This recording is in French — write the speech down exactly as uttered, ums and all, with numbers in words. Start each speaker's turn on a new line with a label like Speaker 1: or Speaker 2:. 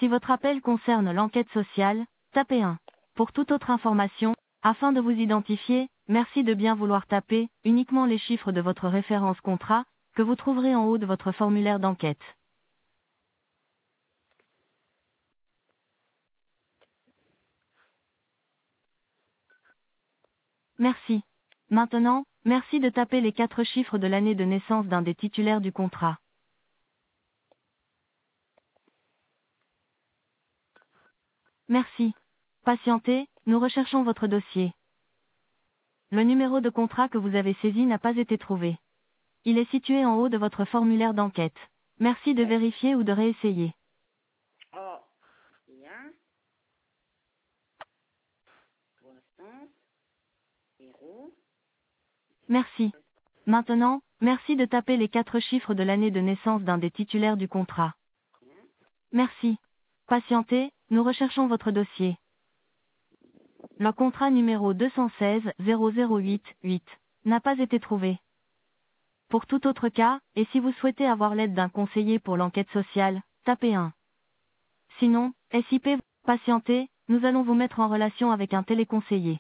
Speaker 1: Si votre appel concerne l'enquête sociale, tapez un. Pour toute autre information, afin de vous identifier, merci de bien vouloir taper uniquement les chiffres de votre référence contrat, que vous trouverez en haut de votre formulaire d'enquête. Merci. Maintenant, merci de taper les quatre chiffres de l'année de naissance d'un des titulaires du contrat. Merci. Patientez, nous recherchons votre dossier. Le numéro de contrat que vous avez saisi n'a pas été trouvé. Il est situé en haut de votre formulaire d'enquête. Merci de vérifier ou de réessayer.
Speaker 2: Oh, bien. soixante, zéro.
Speaker 1: Merci. Maintenant, merci de taper les quatre chiffres de l'année de naissance d'un des titulaires du contrat. Merci. Patientez, nous recherchons votre dossier. Le contrat numéro deux cent seize zéro zéro huit huit n'a pas été trouvé. Pour tout autre cas, et si vous souhaitez avoir l'aide d'un conseiller pour l'enquête sociale, tapez un. Sinon, S I P, patientez, nous allons vous mettre en relation avec un téléconseiller.